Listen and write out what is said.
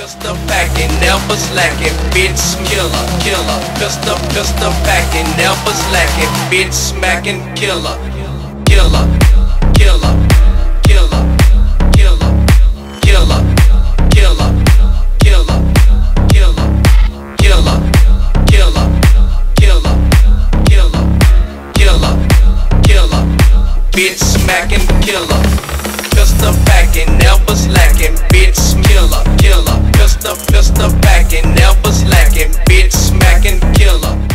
Pistol packing, never slacking, bitch killer, killer. Pistol packing, never slacking, bitch smacking, killer, killer, killer, killer, killer, killer, killer, killer, killer, killer, killer, killer, killer, killer, killer, bitch smacking, killer. Pistol packing, never slacking, bitch killer, killer. Pistol packing, never slacking, bitch smacking, killer.